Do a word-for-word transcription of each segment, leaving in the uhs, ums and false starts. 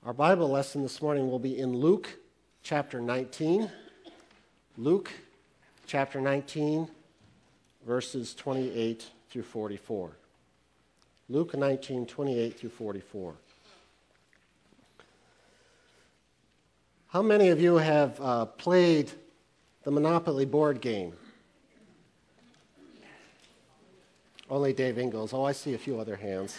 Our Bible lesson this morning will be in Luke chapter nineteen. Luke chapter nineteen, verses twenty-eight through forty-four. Luke nineteen, twenty-eight through forty-four. How many of you have uh, played the Monopoly board game? Only Dave Ingalls. Oh, I see a few other hands.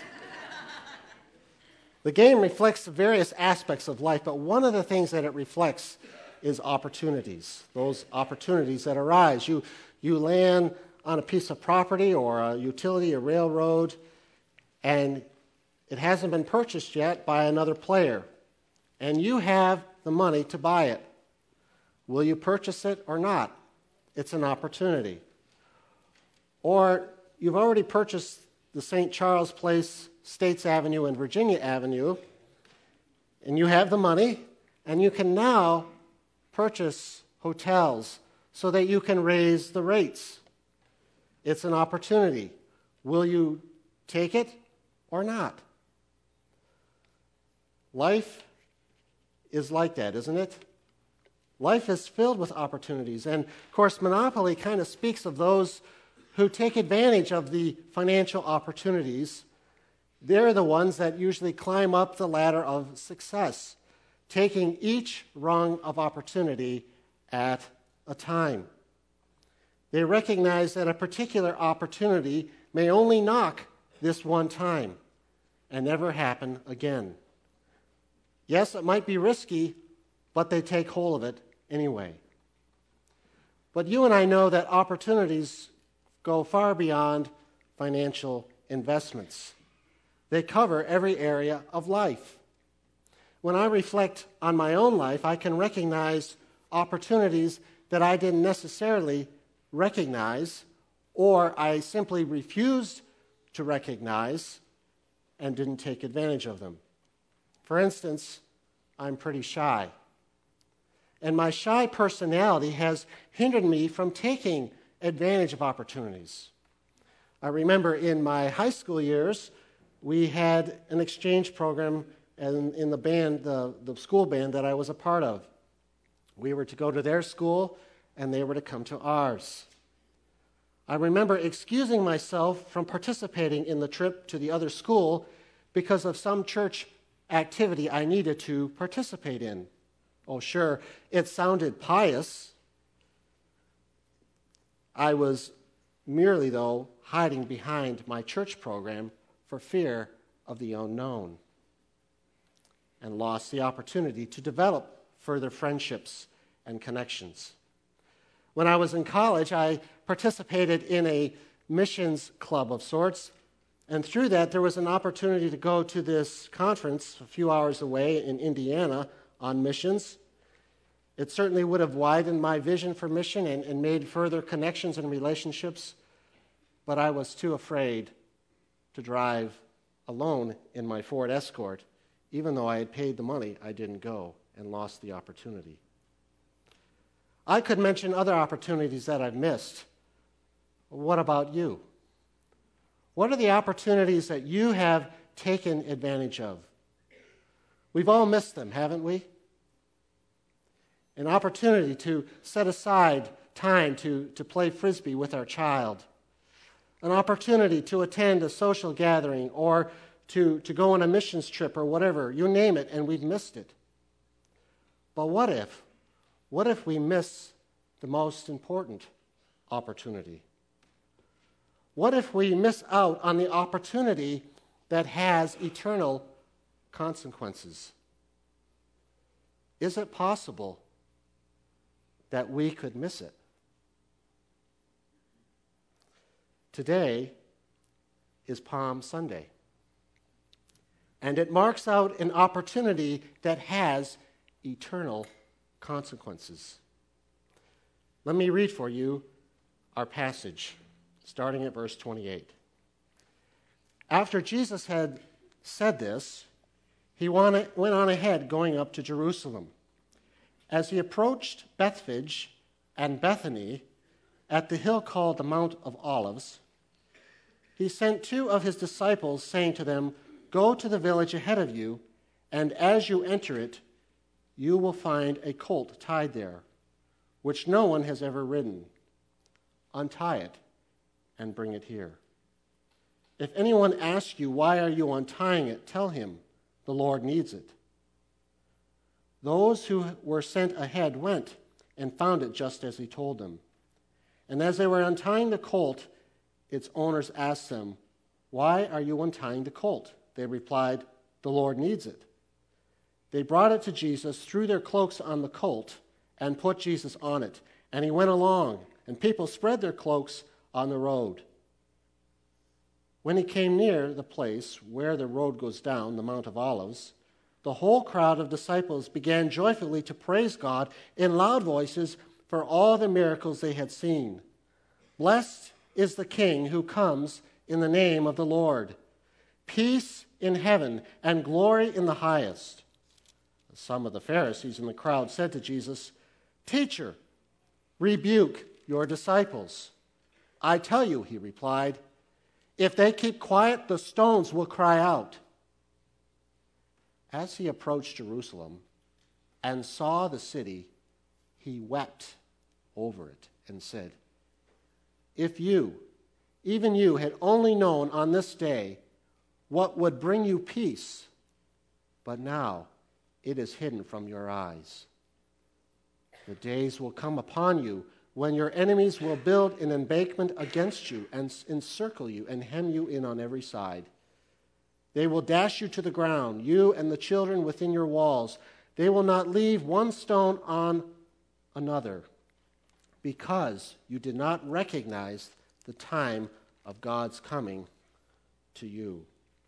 The game reflects the various aspects of life, but one of the things that it reflects is opportunities, those opportunities that arise. You, you land on a piece of property or a utility, a railroad, and it hasn't been purchased yet by another player, and you have the money to buy it. Will you purchase it or not? It's an opportunity. Or you've already purchased the Saint Charles Place, States Avenue, and Virginia Avenue, and you have the money, and you can now purchase hotels so that you can raise the rates. It's an opportunity. Will you take it or not? Life is like that, isn't it? Life is filled with opportunities, and of course, Monopoly kind of speaks of those who take advantage of the financial opportunities. They're the ones that usually climb up the ladder of success, taking each rung of opportunity at a time. They recognize that a particular opportunity may only knock this one time and never happen again. Yes, it might be risky, but they take hold of it anyway. But you and I know that opportunities go far beyond financial investments. They cover every area of life. When I reflect on my own life, I can recognize opportunities that I didn't necessarily recognize, or I simply refused to recognize and didn't take advantage of them. For instance, I'm pretty shy. And my shy personality has hindered me from taking advantage of opportunities. I remember in my high school years, we had an exchange program in, in the band, the, the school band that I was a part of. We were to go to their school, and they were to come to ours. I remember excusing myself from participating in the trip to the other school because of some church activity I needed to participate in. Oh, sure, it sounded pious. I was merely, though, hiding behind my church program for fear of the unknown, and lost the opportunity to develop further friendships and connections. When I was in college, I participated in a missions club of sorts, and through that there was an opportunity to go to this conference a few hours away in Indiana on missions. It certainly would have widened my vision for mission and, and made further connections and relationships, but I was too afraid to drive alone in my Ford Escort. Even though I had paid the money, I didn't go and lost the opportunity. I could mention other opportunities that I've missed. What about you? What are the opportunities that you have taken advantage of? We've all missed them, haven't we? An opportunity to set aside time to, to play Frisbee with our child. An opportunity to attend a social gathering or to, to go on a missions trip or whatever, you name it, and we've missed it. But what if? What if we miss the most important opportunity? What if we miss out on the opportunity that has eternal consequences? Is it possible that we could miss it? Today is Palm Sunday, and it marks out an opportunity that has eternal consequences. Let me read for you our passage, starting at verse twenty-eight. After Jesus had said this, he went on ahead, going up to Jerusalem. As he approached Bethphage and Bethany at the hill called the Mount of Olives, he sent two of his disciples, saying to them, "Go to the village ahead of you, and as you enter it, you will find a colt tied there, which no one has ever ridden. Untie it and bring it here. If anyone asks you, why are you untying it, tell him, the Lord needs it. Those who were sent ahead went and found it just as he told them. And as they were untying the colt, its owners asked them, why are you untying the colt? They replied, the Lord needs it. They brought it to Jesus, threw their cloaks on the colt, and put Jesus on it. And he went along, and people spread their cloaks on the road. When he came near the place where the road goes down, the Mount of Olives, the whole crowd of disciples began joyfully to praise God in loud voices for all the miracles they had seen. Blessed is the King who comes in the name of the Lord. Peace in heaven and glory in the highest. Some of the Pharisees in the crowd said to Jesus, Teacher, rebuke your disciples. I tell you, he replied, if they keep quiet, the stones will cry out. As he approached Jerusalem and saw the city, he wept over it and said, if you, even you, had only known on this day what would bring you peace, but now it is hidden from your eyes. The days will come upon you when your enemies will build an embankment against you and encircle you and hem you in on every side. They will dash you to the ground, you and the children within your walls. They will not leave one stone on another, because you did not recognize the time of God's coming to you.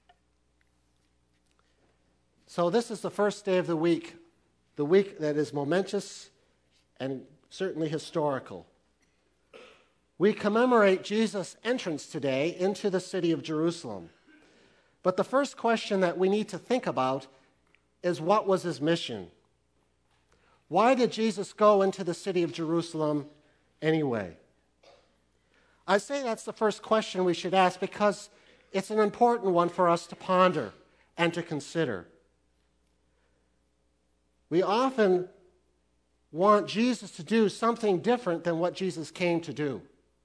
So this is the first day of the week, the week that is momentous and certainly historical. We commemorate Jesus' entrance today into the city of Jerusalem. But the first question that we need to think about is, what was his mission? Why did Jesus go into the city of Jerusalem anyway? I say that's the first question we should ask because it's an important one for us to ponder and to consider. We often want Jesus to do something different than what Jesus came to do.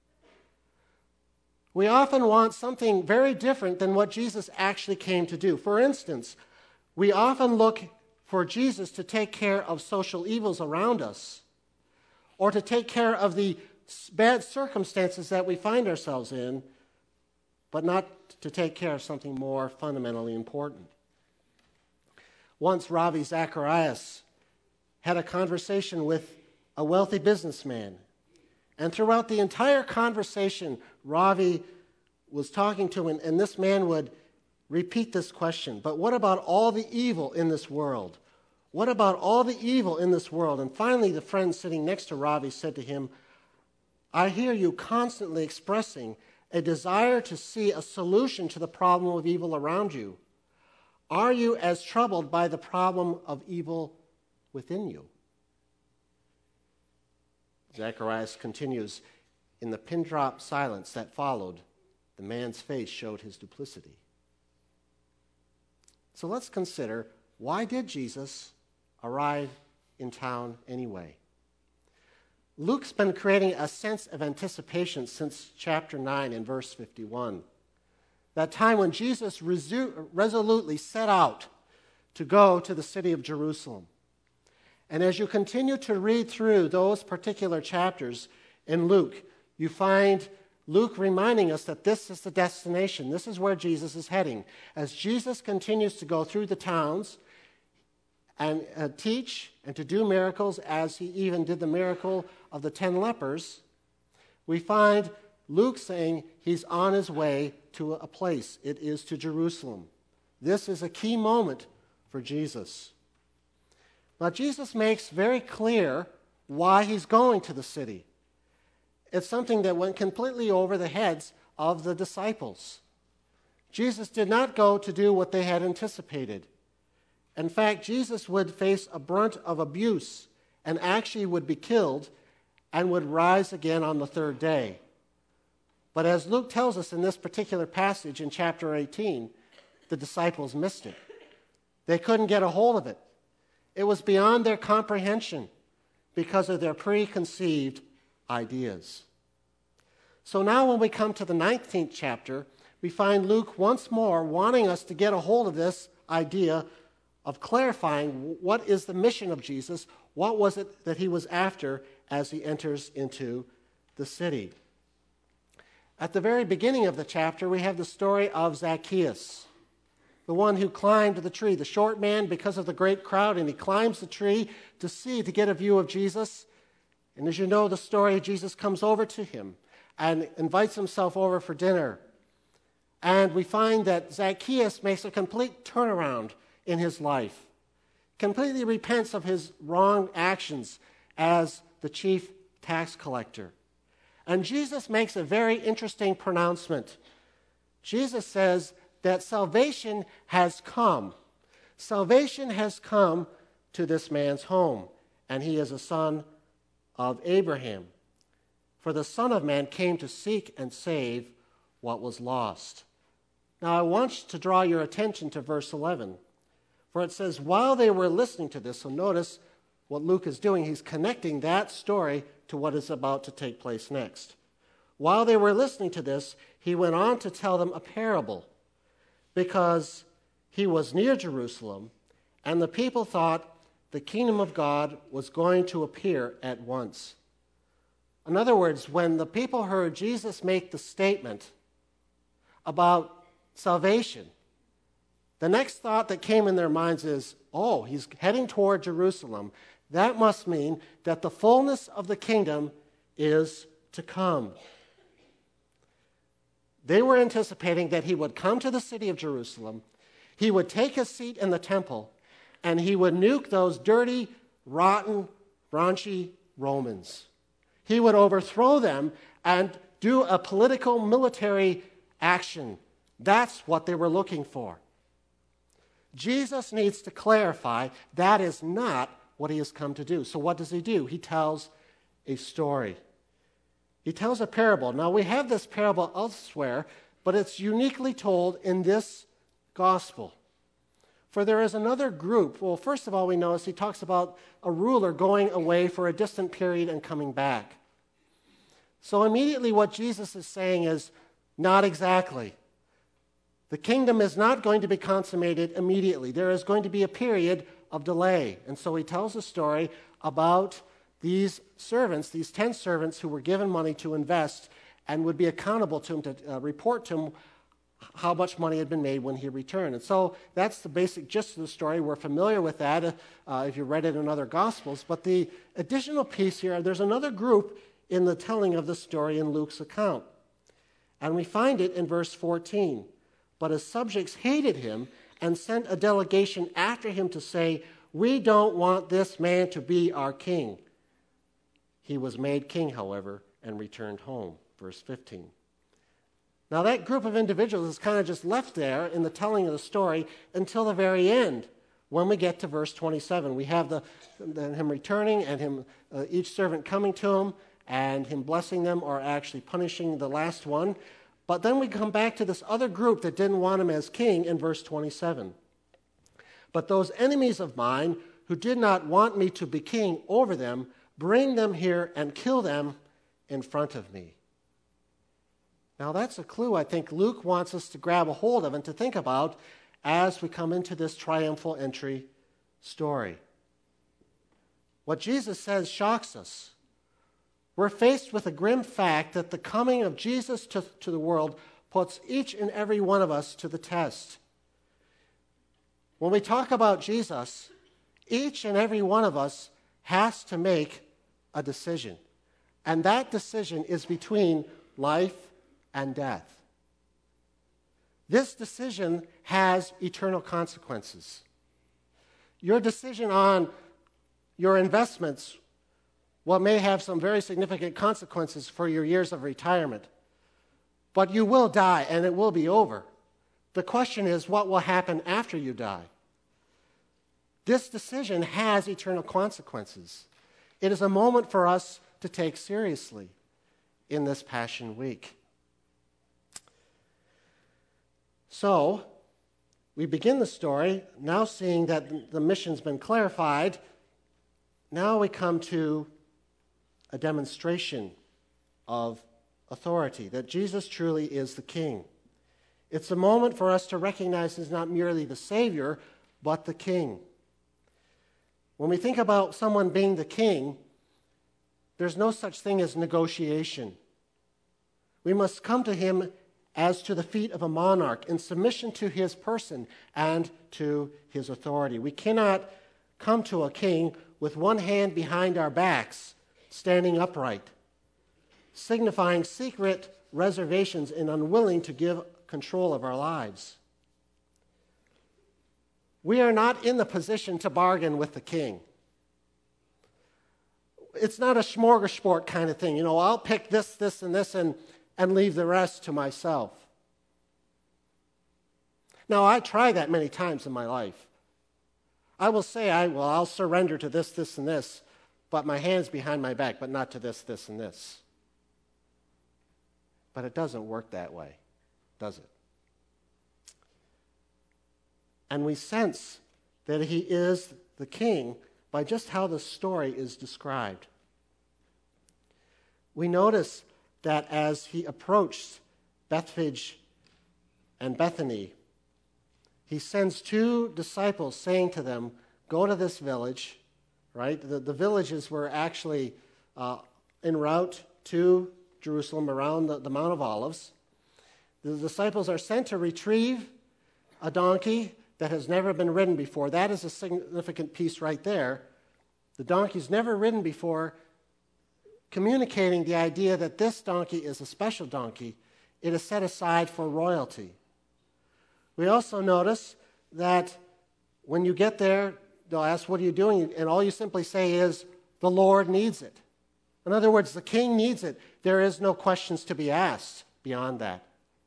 We often want something very different than what Jesus actually came to do. For instance, we often look for Jesus to take care of social evils around us, or to take care of the bad circumstances that we find ourselves in, but not to take care of something more fundamentally important. Once Ravi Zacharias had a conversation with a wealthy businessman. And throughout the entire conversation, Ravi was talking to him, and this man would repeat this question, but what about all the evil in this world? What about all the evil in this world? And finally, the friend sitting next to Ravi said to him, I hear you constantly expressing a desire to see a solution to the problem of evil around you. Are you as troubled by the problem of evil within you? Zacharias continues, in the pin-drop silence that followed, the man's face showed his duplicity. So let's consider, why did Jesus arrive in town anyway? Luke's been creating a sense of anticipation since chapter nine and verse fifty-one. That time when Jesus resu- resolutely set out to go to the city of Jerusalem. And as you continue to read through those particular chapters in Luke, you find Luke reminding us that this is the destination. This is where Jesus is heading. As Jesus continues to go through the towns and uh, teach and to do miracles, as he even did the miracle of the ten lepers, we find Luke saying he's on his way to a place. It is to Jerusalem. This is a key moment for Jesus. Now, Jesus makes very clear why he's going to the city. It's something that went completely over the heads of the disciples. Jesus did not go to do what they had anticipated. In fact, Jesus would face a brunt of abuse and actually would be killed and would rise again on the third day. But as Luke tells us in this particular passage in chapter eighteen, the disciples missed it. They couldn't get a hold of it. It was beyond their comprehension because of their preconceived ideas. So now when we come to the nineteenth chapter, we find Luke once more wanting us to get a hold of this idea of clarifying what is the mission of Jesus, what was it that he was after as he enters into the city. At the very beginning of the chapter, we have the story of Zacchaeus, the one who climbed the tree, the short man because of the great crowd, and he climbs the tree to see, to get a view of Jesus. And as you know the story, Jesus comes over to him and invites himself over for dinner. And we find that Zacchaeus makes a complete turnaround in his life, completely repents of his wrong actions as the chief tax collector. And Jesus makes a very interesting pronouncement. Jesus says that salvation has come. Salvation has come to this man's home, and he is a son of Abraham. For the Son of Man came to seek and save what was lost. Now I want to draw your attention to verse eleven. For it says, while they were listening to this, so notice what Luke is doing. He's connecting that story to what is about to take place next. While they were listening to this, he went on to tell them a parable, because he was near Jerusalem, and the people thought the kingdom of God was going to appear at once. In other words, when the people heard Jesus make the statement about salvation, the next thought that came in their minds is, oh, he's heading toward Jerusalem. That must mean that the fullness of the kingdom is to come. They were anticipating that he would come to the city of Jerusalem, he would take his seat in the temple, and he would nuke those dirty, rotten, raunchy Romans. He would overthrow them and do a political military action. That's what they were looking for. Jesus needs to clarify that is not what he has come to do. So what does he do? He tells a story. He tells a parable. Now we have this parable elsewhere, but it's uniquely told in this gospel. For there is another group. Well, first of all, we notice he talks about a ruler going away for a distant period and coming back. So immediately what Jesus is saying is, not exactly. The kingdom is not going to be consummated immediately. There is going to be a period of delay. And so he tells a story about these servants, these ten servants who were given money to invest and would be accountable to him to uh, report to him how much money had been made when he returned. And so that's the basic gist of the story. We're familiar with that uh, if you read it in other Gospels. But the additional piece here, there's another group in the telling of the story in Luke's account. And we find it in verse fourteen. But his subjects hated him and sent a delegation after him to say, we don't want this man to be our king. He was made king, however, and returned home. Verse fifteen. Now that group of individuals is kind of just left there in the telling of the story until the very end. When we get to verse twenty-seven, we have the, the him returning and him uh, each servant coming to him and him blessing them or actually punishing the last one. But then we come back to this other group that didn't want him as king in verse twenty-seven. But those enemies of mine who did not want me to be king over them, bring them here and kill them in front of me. Now that's a clue I think Luke wants us to grab a hold of and to think about as we come into this triumphal entry story. What Jesus says shocks us. We're faced with a grim fact that the coming of Jesus to, to the world puts each and every one of us to the test. When we talk about Jesus, each and every one of us has to make a decision. And that decision is between life and death. This decision has eternal consequences. Your decision on your investments, well, may have some very significant consequences for your years of retirement. But you will die, and it will be over. The question is, what will happen after you die? This decision has eternal consequences. It is a moment for us to take seriously in this Passion Week. So, we begin the story now seeing that the mission's been clarified. Now we come to a demonstration of authority, that Jesus truly is the King. It's a moment for us to recognize he's not merely the Savior, but the King. When we think about someone being the King, there's no such thing as negotiation. We must come to him as to the feet of a monarch, in submission to his person and to his authority. We cannot come to a king with one hand behind our backs, standing upright, signifying secret reservations and unwilling to give control of our lives. We are not in the position to bargain with the king. It's not a smorgasbord kind of thing. You know, I'll pick this, this, and this, and, and leave the rest to myself. Now, I try that many times in my life. I will say, I, well, I'll surrender to this, this, and this, but my hand's behind my back, but not to this, this, and this. But it doesn't work that way, does it? And we sense that he is the king by just how the story is described. We notice that as he approached Bethphage and Bethany, he sends two disciples saying to them, go to this village, right? The, the villages were actually uh, en route to Jerusalem around the, the Mount of Olives. The disciples are sent to retrieve a donkey that has never been ridden before. That is a significant piece right there. The donkey's never ridden before, communicating the idea that this donkey is a special donkey. It is set aside for royalty. We also notice that when you get there, they'll ask, what are you doing? And all you simply say is, the Lord needs it. In other words, the king needs it. There is no questions to be asked beyond that.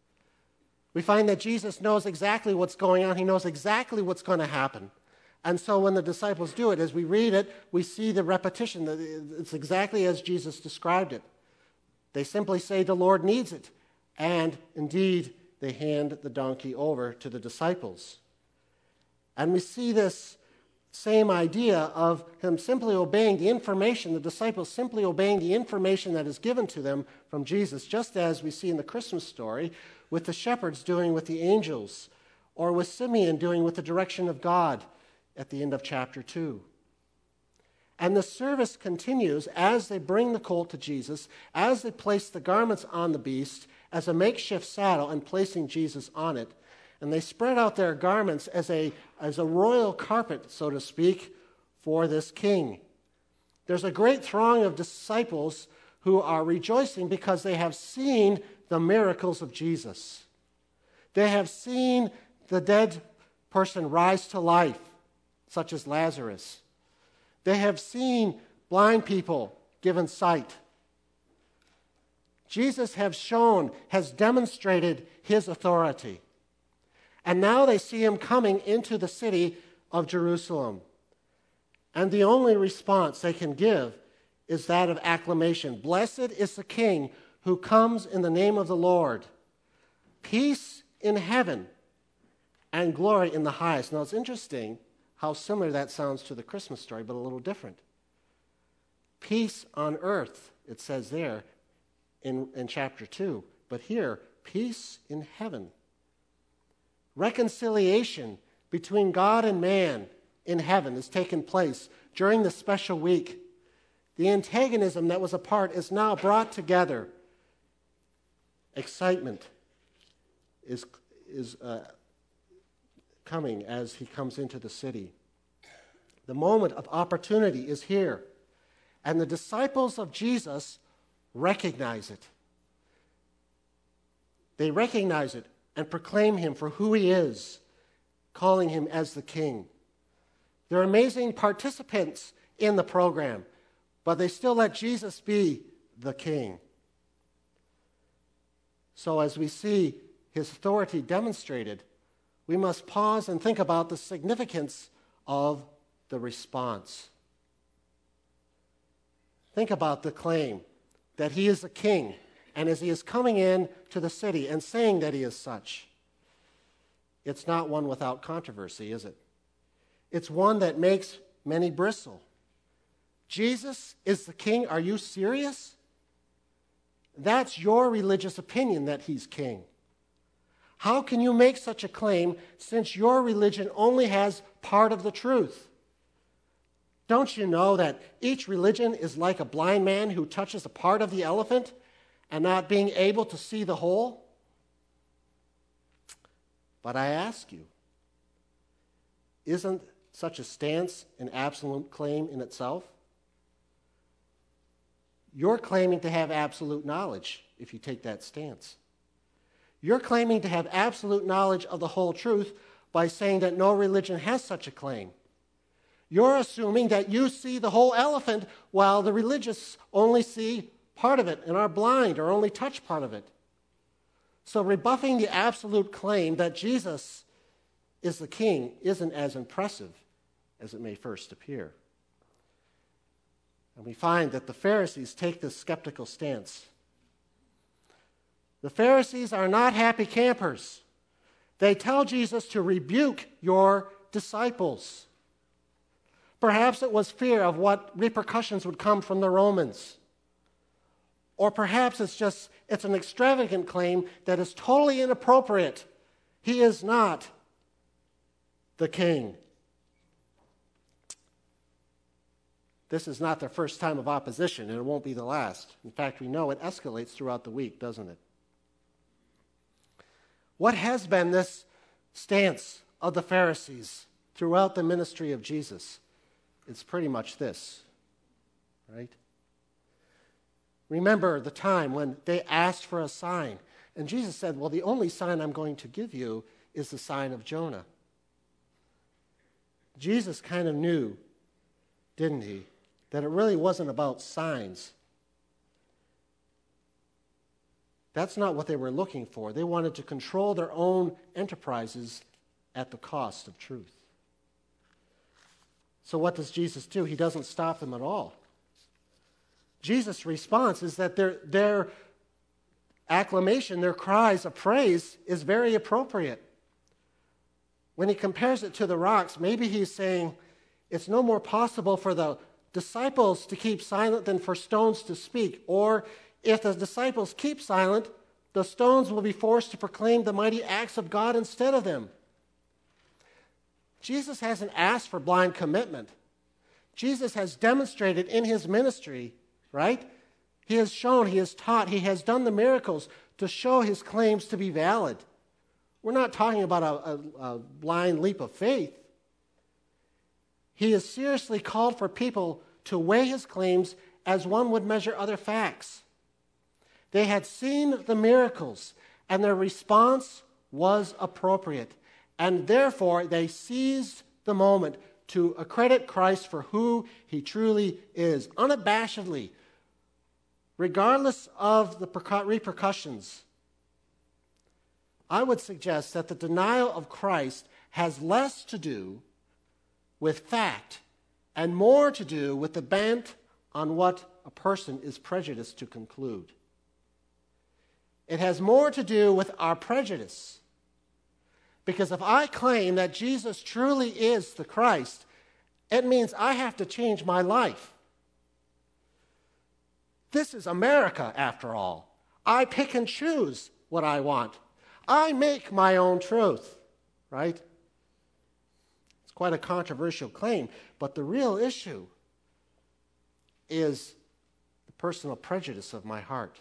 We find that Jesus knows exactly what's going on. He knows exactly what's going to happen. And so when the disciples do it, as we read it, we see the repetition. It's exactly as Jesus described it. They simply say, the Lord needs it. And indeed, they hand the donkey over to the disciples. And we see this same idea of him simply obeying the information, the disciples simply obeying the information that is given to them from Jesus, just as we see in the Christmas story with the shepherds doing with the angels, or with Simeon doing with the direction of God at the end of chapter two. And the service continues as they bring the colt to Jesus, as they place the garments on the beast as a makeshift saddle and placing Jesus on it. And they spread out their garments as a, as a royal carpet, so to speak, for this king. There's a great throng of disciples who are rejoicing because they have seen the miracles of Jesus. They have seen the dead person rise to life, such as Lazarus. They have seen blind people given sight. Jesus has shown, has demonstrated his authority. And now they see him coming into the city of Jerusalem. And the only response they can give is that of acclamation. Blessed is the King who comes in the name of the Lord. Peace in heaven and glory in the highest. Now it's interesting how similar that sounds to the Christmas story, but a little different. Peace on earth, it says there in, in chapter two. But here, peace in heaven. Reconciliation between God and man in heaven has taken place during this special week. The antagonism that was apart is now brought together. Excitement is, is uh, coming as he comes into the city. The moment of opportunity is here. And the disciples of Jesus recognize it. They recognize it and proclaim him for who he is, calling him as the King. They're amazing participants in the program, but they still let Jesus be the King. So as we see his authority demonstrated, we must pause and think about the significance of the response. Think about the claim that he is a king, and as he is coming in to the city and saying that he is such, it's not one without controversy, is it? It's one that makes many bristle. Jesus is the king. Are you serious? That's your religious opinion that he's king. How can you make such a claim since your religion only has part of the truth? Don't you know that each religion is like a blind man who touches a part of the elephant and not being able to see the whole? But I ask you, isn't such a stance an absolute claim in itself? You're claiming to have absolute knowledge if you take that stance. You're claiming to have absolute knowledge of the whole truth by saying that no religion has such a claim. You're assuming that you see the whole elephant while the religious only see part of it and are blind or only touch part of it. So rebuffing the absolute claim that Jesus is the king isn't as impressive as it may first appear. And we find that the Pharisees take this skeptical stance. The Pharisees are not happy campers. They tell Jesus to rebuke your disciples. Perhaps it was fear of what repercussions would come from the Romans. Or perhaps it's just, it's an extravagant claim that is totally inappropriate. He is not the king. This is not their first time of opposition, and it won't be the last. In fact, we know it escalates throughout the week, doesn't it? What has been this stance of the Pharisees throughout the ministry of Jesus? It's pretty much this, right? Remember the time when they asked for a sign, and Jesus said, well, the only sign I'm going to give you is the sign of Jonah. Jesus kind of knew, didn't he, that it really wasn't about signs. That's not what they were looking for. They wanted to control their own enterprises at the cost of truth. So what does Jesus do? He doesn't stop them at all. Jesus' response is that their, their acclamation, their cries of praise is very appropriate. When he compares it to the rocks, maybe he's saying it's no more possible for the disciples to keep silent than for stones to speak. Or if the disciples keep silent, the stones will be forced to proclaim the mighty acts of God instead of them. Jesus hasn't asked for blind commitment. Jesus has demonstrated in his ministry, right? He has shown, he has taught, he has done the miracles to show his claims to be valid. We're not talking about a, a, a blind leap of faith. He has seriously called for people to weigh his claims as one would measure other facts. They had seen the miracles, and their response was appropriate. And therefore, they seized the moment to accredit Christ for who he truly is, unabashedly, regardless of the repercussions. I would suggest that the denial of Christ has less to do with fact and more to do with the bent on what a person is prejudiced to conclude. It has more to do with our prejudice. Because if I claim that Jesus truly is the Christ, it means I have to change my life. This is America, after all. I pick and choose what I want. I make my own truth, right? It's quite a controversial claim, but the real issue is the personal prejudice of my heart.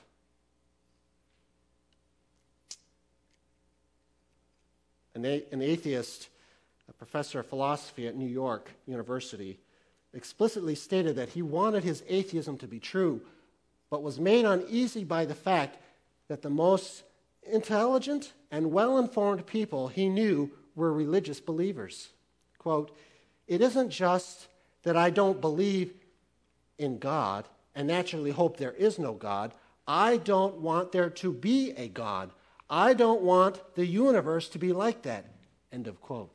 An, a- an atheist, a professor of philosophy at New York University, explicitly stated that he wanted his atheism to be true, but was made uneasy by the fact that the most intelligent and well-informed people he knew were religious believers. Quote, "It isn't just that I don't believe in God and naturally hope there is no God. I don't want there to be a God. I don't want the universe to be like that." End of quote.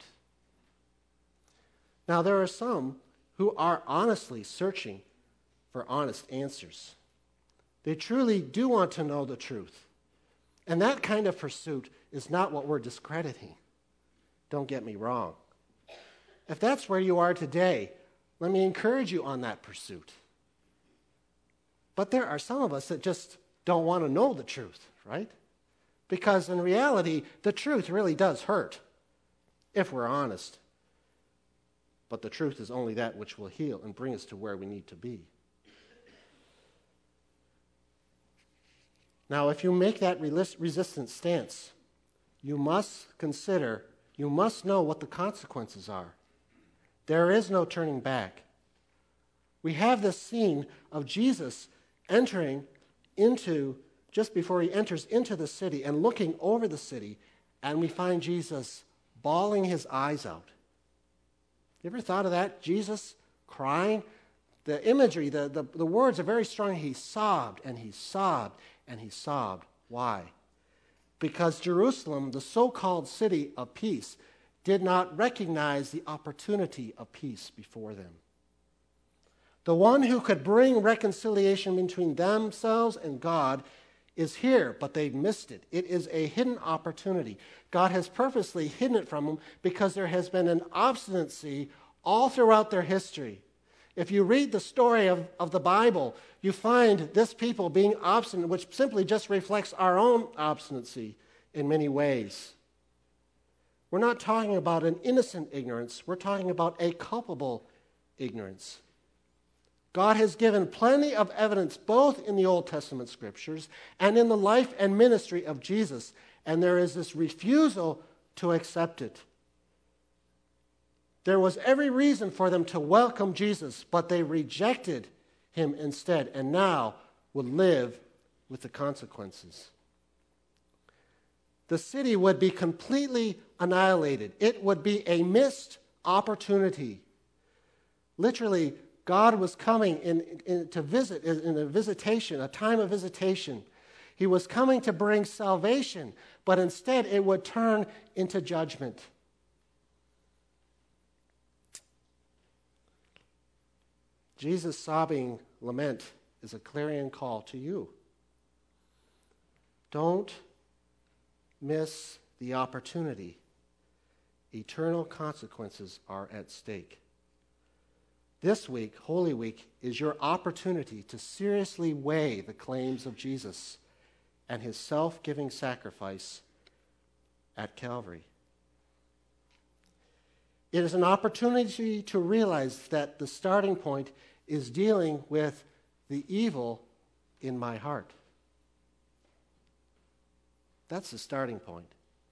Now, there are some who are honestly searching for honest answers. They truly do want to know the truth. And that kind of pursuit is not what we're discrediting. Don't get me wrong. If that's where you are today, let me encourage you on that pursuit. But there are some of us that just don't want to know the truth, right? Because in reality, the truth really does hurt, if we're honest. But the truth is only that which will heal and bring us to where we need to be. Now, if you make that resistant stance, you must consider, you must know what the consequences are. There is no turning back. We have this scene of Jesus entering into, just before he enters into the city and looking over the city, and we find Jesus bawling his eyes out. You ever thought of that? Jesus crying? The imagery, the, the, the words are very strong. He sobbed and he sobbed and he sobbed. Why? Because Jerusalem, the so-called city of peace, did not recognize the opportunity of peace before them. The one who could bring reconciliation between themselves and God is here, but they've missed it. It is a hidden opportunity. God has purposely hidden it from them because there has been an obstinacy all throughout their history. If you read the story of, of the Bible, you find this people being obstinate, which simply just reflects our own obstinacy in many ways. We're not talking about an innocent ignorance. We're talking about a culpable ignorance. God has given plenty of evidence both in the Old Testament scriptures and in the life and ministry of Jesus, and there is this refusal to accept it. There was every reason for them to welcome Jesus, but they rejected him instead, and now would live with the consequences. The city would be completely annihilated. It would be a missed opportunity. Literally, God was coming in, in, to visit, in a visitation, a time of visitation. He was coming to bring salvation, but instead it would turn into judgment. Jesus' sobbing lament is a clarion call to you. Don't miss the opportunity. Eternal consequences are at stake. This week, Holy Week, is your opportunity to seriously weigh the claims of Jesus and his self-giving sacrifice at Calvary. It is an opportunity to realize that the starting point is dealing with the evil in my heart. That's the starting point.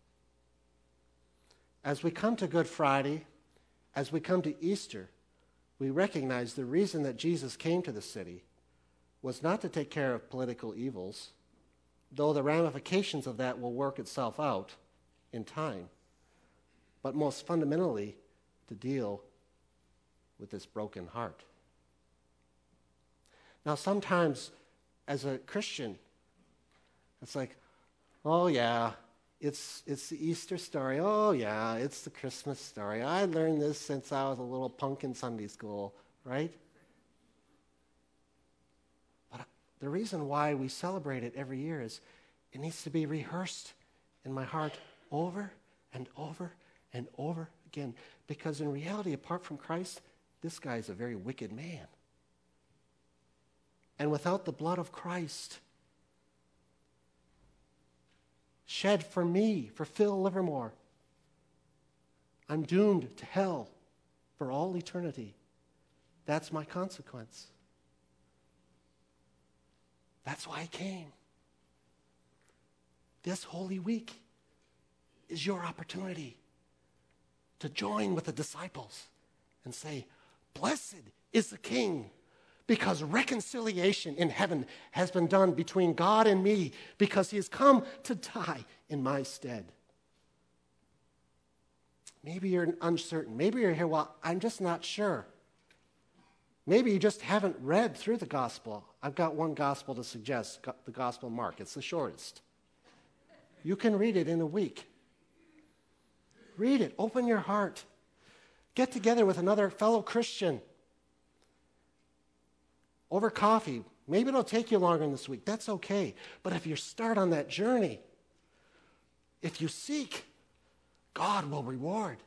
As we come to Good Friday, as we come to Easter, we recognize the reason that Jesus came to the city was not to take care of political evils, though the ramifications of that will work itself out in time, but most fundamentally to deal with this broken heart. Now, sometimes as a Christian, it's like, oh yeah, it's it's the Easter story. Oh yeah, it's the Christmas story. I learned this since I was a little punk in Sunday school, right? But the reason why we celebrate it every year is it needs to be rehearsed in my heart over and over and over again. Because in reality, apart from Christ, this guy is a very wicked man. And without the blood of Christ, shed for me, for Phil Livermore, I'm doomed to hell for all eternity. That's my consequence. That's why I came. This Holy Week is your opportunity to join with the disciples and say, blessed is the King, because reconciliation in heaven has been done between God and me, because he has come to die in my stead. Maybe you're uncertain. Maybe you're here, well, I'm just not sure. Maybe you just haven't read through the gospel. I've got one gospel to suggest, the Gospel of Mark. It's the shortest. You can read it in a week. Read it. Open your heart. Get together with another fellow Christian over coffee. Maybe it'll take you longer this week. That's okay. But if you start on that journey, if you seek, God will reward.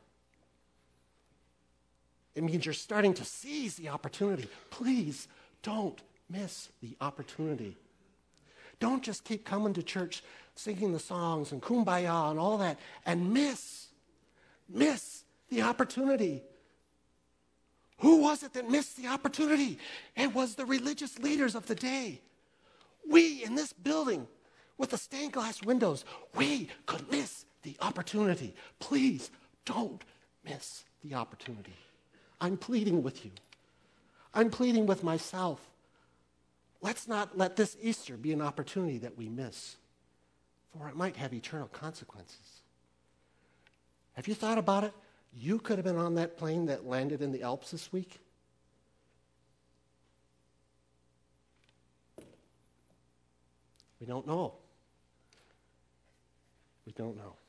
It means you're starting to seize the opportunity. Please don't miss the opportunity. Don't just keep coming to church, singing the songs and kumbaya and all that, and miss, miss the opportunity. Who was it that missed the opportunity? It was the religious leaders of the day. We in this building with the stained glass windows, we could miss the opportunity. Please don't miss the opportunity. I'm pleading with you. I'm pleading with myself. Let's not let this Easter be an opportunity that we miss, for it might have eternal consequences. Have you thought about it? You could have been on that plane that landed in the Alps this week. We don't know. We don't know.